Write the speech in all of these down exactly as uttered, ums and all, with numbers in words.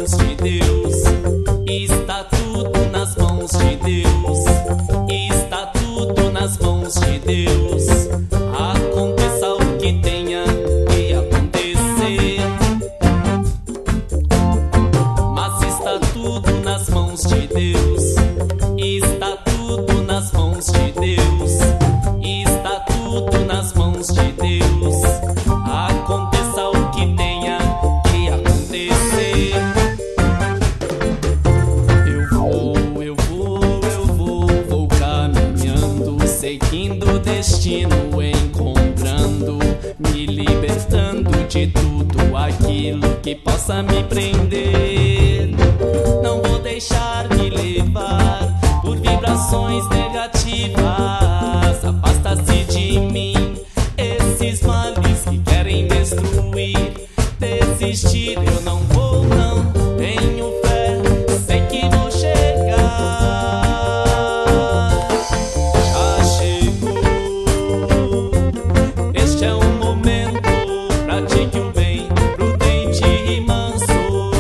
mãos de Deus. Está tudo nas mãos de Deus. Está tudo nas mãos de Deus. Aconteça o que tenha que acontecer, mas está tudo nas mãos de Deus. Está tudo nas mãos de Deus. Está tudo nas mãos de Deus. Aconteça o que tenha que acontecer. Eu vou, eu vou, eu vou, vou caminhando, seguindo o destino, encontrando, me libertando de tudo aquilo que possa me prender. Não vou deixar me levar por vibrações negativas. Afasta-se de mim esses males que querem destruir. Desistir eu não vou, não. Tenho fé, sei que vou chegar. Já chegou. Este é o momento. Pratique o bem, prudente e manso.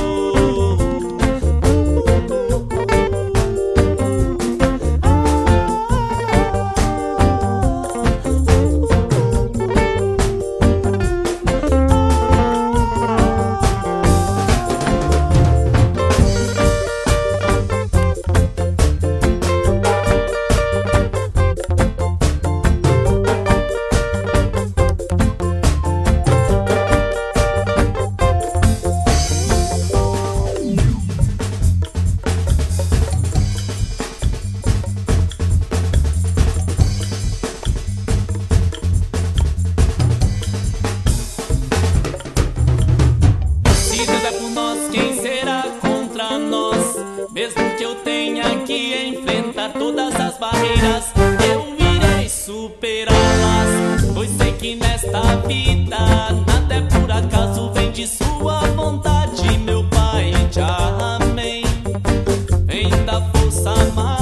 Mesmo que eu tenha que enfrentar todas as barreiras, eu irei superá-las, pois sei que nesta vida nada é por acaso, vem de sua vontade, meu Pai. Já amém. Vem da força mais